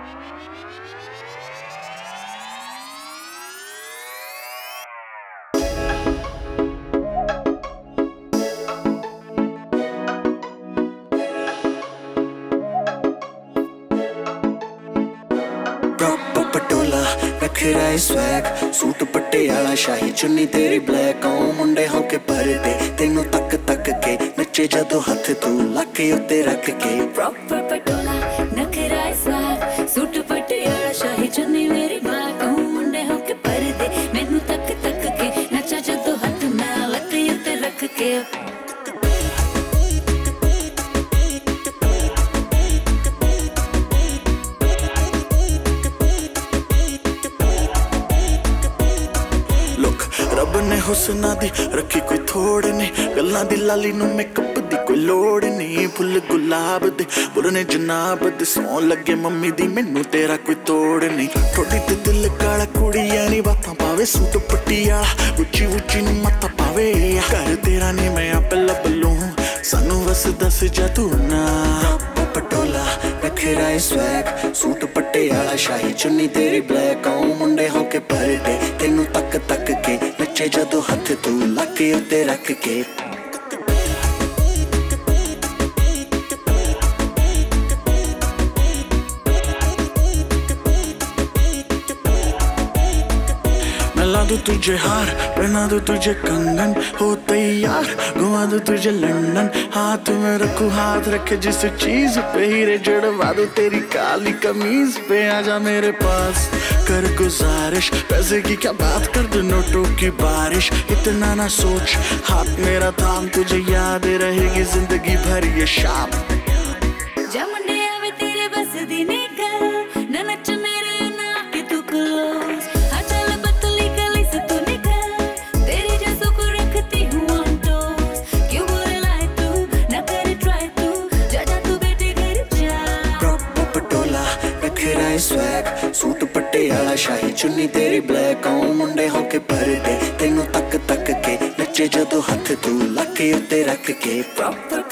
पटोला नखरा swag suit Patiala शाही चुन्नी तेरी ब्लैक ओ मुंडे होके भरदे तेनू तक तक के नचे जदों हथ तू लाके उत्ते रख के प्रॉपर पटोला नखरा स्वैग सूट पटियाला शाही चुन्नी मेरी ब्लैक ओ मुंडे होके भरदे मैनू तक तक के नचा जदों हथ मैं लाके उत्ते रख के रब ने हुस्ना दी रखी कोई थोड़ नहीं गल्लां दी लाली नू मेकअप दी कोई लोड़ नहीं फुल गुलाब दे बुरने जनाब दे सौं लगे मम्मी दी मैनू तेरा कोई तोड़ नहीं थोड़ी ते दिल काला कुड़ियां नी बातां पावे सूट पटियाला उच्ची उच्ची नू मत्था पावे घर तेरा नी मैं आपे लब लूं सानू बस दस जा तू ना पटोला नखरा स्वैग सूट पटियाला शाही चुन्नी तेरी ब्लैक ओ मुंडे होके भरदे तेनू तक तक के नचे जदों हथ तू लाके उत्ते रख के ला दूं तुझे हार पहना दूं तुझे कंगन हो तैयार घुमा दूं तुझे लंदन हाथ में रखूं हाथ रखे जिस चीज पे हीरे जड़वा दूं तेरी काली कमीज पे आजा मेरे पास कर गुजारिश पैसे की क्या बात कर दूं नोटों की बारिश इतना ना सोच हाथ मेरा थाम तुझे याद रहेगी जिंदगी भर ये शाम जमुंडे आवे तेरे बस दी निकल ना नच मेरे ना के तू क्लोज स्वैग सूट पटियाला शाही चुन्नी तेरी ब्लैक ओ मुंडे होके भरदे तेनू तक तक के नचे जदों हथ तू लाके उत्ते रख के प्रॉपर